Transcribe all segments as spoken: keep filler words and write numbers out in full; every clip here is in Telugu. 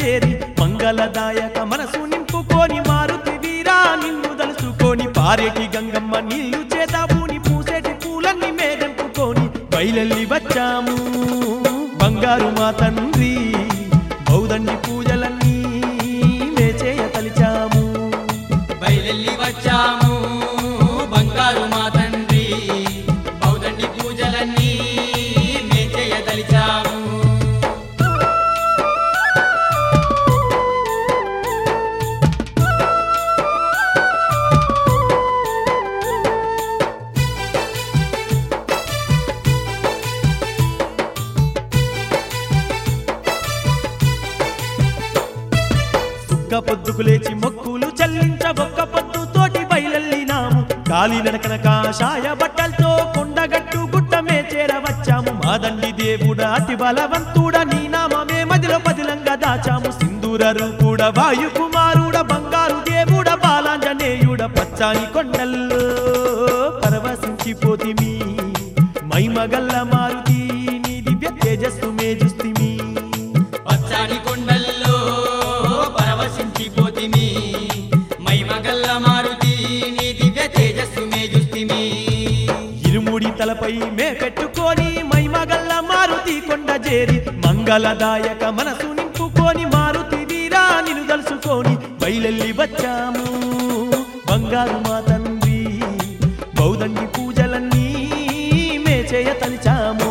చేరి మంగళదాయక మనసు నింపుకొని మారుతి వీరా నిన్ను దలుచుకొని పారేటి గంగమ్మ నీళ్లు చేతాబూని పూసేటి పూలన్నీ మేగంపుకొని బయలెల్లి వచ్చాము బంగారు మా తండ్రి బౌదండి పూజలన్నీ మేచేయ తలిచాము బయలెల్లి వచ్చాము బంగారు మా తండ్రి బౌదండి పూజలన్నీ మేచేయ తలిచాము ఒక్క పొద్దుకు లేచి మొక్కులు చెల్లించ ఒక్క పొద్దుతోటి బయలెల్లినాము కాలి నడకన కాషాయ బట్టలతో కొండగట్టు గుట్టమే చేరవచ్చాము మాదండి దేవుడా అతి బలవంతుడా నీ నామమే మదిలో పదిలంగా దాచాము సింధూర రూపుడ వాయు కుమారుడ బంగారు దేవుడ బాలాంజనేయుడ పచ్చాని కొండల్లో పరవశించిపోతిమి మైమగల్ల మారుతి నీ దివ్య తేజస్సు మేజుస్తిమి పచ్చాని కొండల్లో పరవశించిపోతిమి మైమగల్ల మారుతి నీ దివ్య తేజస్సు మేజుస్తిమి ఇరుముడి తలపై మే పెట్టుకొని మైమగల్ల మారుతి కొండ చేరి మంగళదాయక మనసు నింపుకొని మారుతి వీరా నిన్ను దలుచుకొని బయలెల్లి వచ్చాము బంగారు మా తండ్రి బౌదండి పూజలన్నీ మేచేయ తలిచాము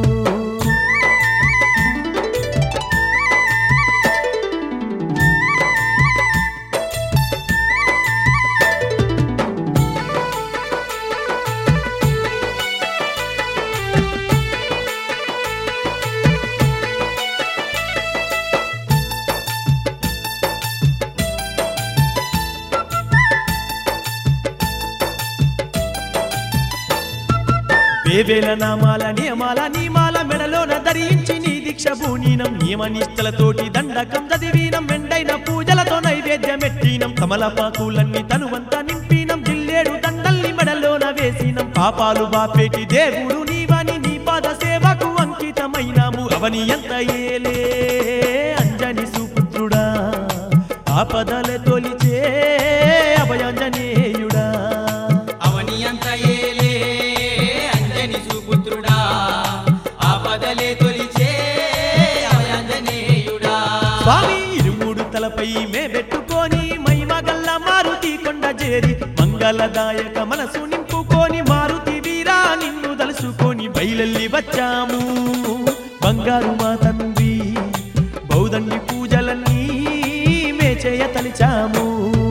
వేవేల నామాల నియమాల నియమాల మెడలోన ధరించి నీ దీక్ష భూనీనం నియమ నిష్టలతోటి దండకం చదివినం మెండైన పూజలతో నైవేద్యమెట్టినం కమలపాకులన్నీ తనువంతా నింపినం జిల్లేడు దండల్ని మెడలోన వేసినం పాపాలు బాపేటి దేవుడు నీవని నీ పాద సేవకు అంకితమైనాము అవని ఎంత ఏలే అంజని సుపుత్రుడా ఆపదల తొలిచే అభయాంజనేయుడా అవని అంత ఏలే అంజని సుపుత్రుడా ఆపదలే తొలిచే అభయాంజనేయుడా స్వామి ఇరుమూడు తలపై మే పెట్టుకొని మైమగల్ల మారుతి కొండ చేరి మంగళదాయక మనసు నింపుకొని మారుతి వీరా నిన్ను దలుచుకొని బయలెల్లి వచ్చాము బంగారు మా తండ్రి బౌదండి పూజలన్నీ మేచేయ తలిచాము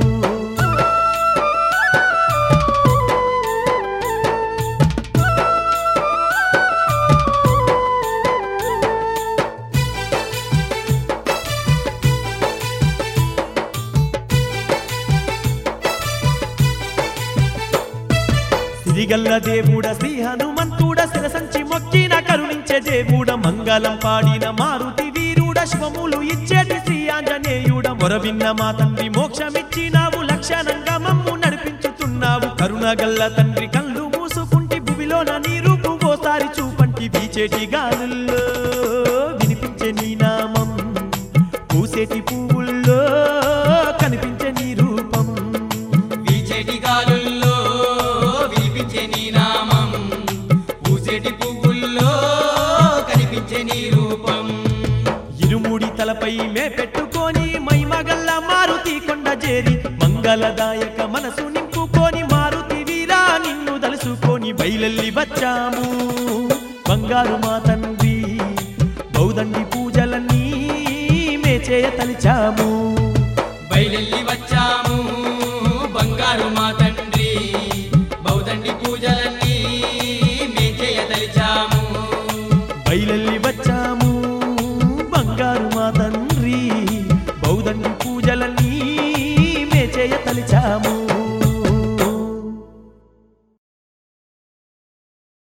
సిరిగల్ల దేవుడ శ్రీ హనుమంతుడ శిరసంచి మొక్కిన కరుణించే దేవుడ మంగళం పాడిన మారుతి వీరుడ శివములు ఇచ్చేటి శ్రీ ఆంజనేయుడ మొరవిన్న మా తండ్రి మోక్షమిచ్చినావు లక్షణంగా మమ్ము నడిపించుతున్నావు కరుణగల్ల తండ్రి కళ్ళు మూసుకుంటి భువిలోన నీ రూపు ఓసారి చూపంటి బీచేటి గాలుల్లో వినిపించే నీ నామం పూసేటి పువ్వుల్లో కనిపించే నీ రూపం వీచేటి గాలుల్లో వినిపించే నీ నామం పూసేటి పువ్వుల్లో కనిపించే నీ రూపం ఇరుముడి తలపై మే పెట్టుకొని మైమగల్ల మారుతి కొండ చేరి మంగళదాయక మనసు నింపుకొని మారుతి వీరా నిన్ను దలుచుకొని బయలెల్లి వచ్చాము బంగారు మా తండ్రి బౌదండి పూజలన్నీ మేచేయ తలిచాము బయలెల్లి వచ్చాము బంగారు మా తండ్రి బౌదండి పూజలన్నీ మేచేయ తలిచాము బయలెల్లి వచ్చాము బంగారు మా తండ్రి బౌదండి పూజలన్నీ మేచేయ తలిచాము